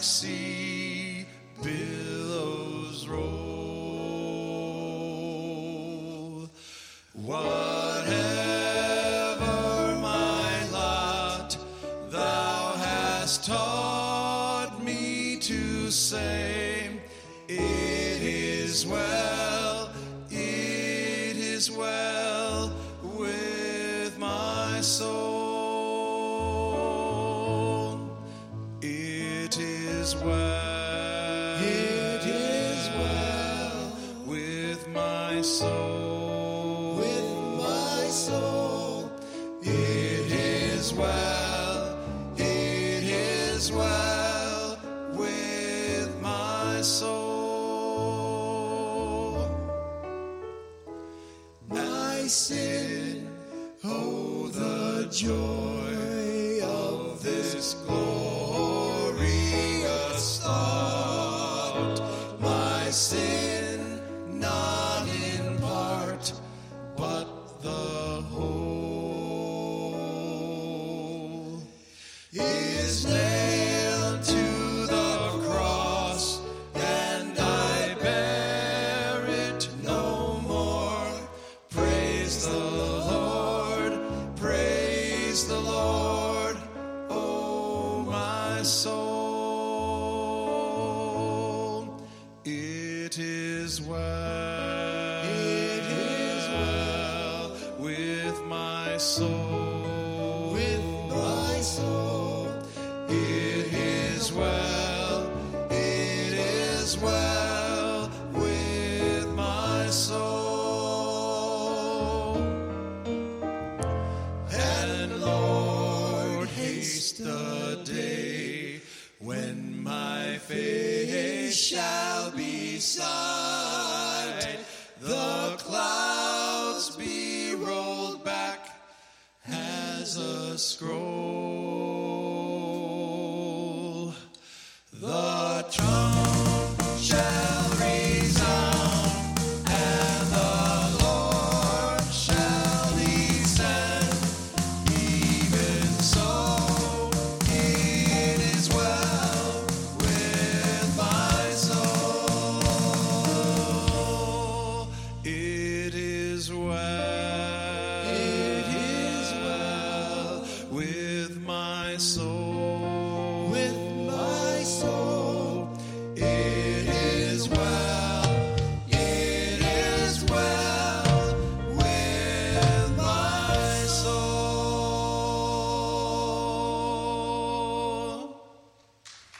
sea billows roll. Whatever my lot, thou hast taught me to say, it is well with my soul. It is well with my soul. It is well with my soul. My sin, oh, the joy of this glorious thought. My sin, not in part, but the whole, is nailed to the cross, and I bear it no more. Praise the Lord, oh my soul. It is well with my soul. It is well with my soul. And Lord, haste the day when my face shall be sight, the clouds be rolled back as a scroll. The trump shall resound, and the Lord shall descend. Even so, it is well with my soul. It is well with my soul.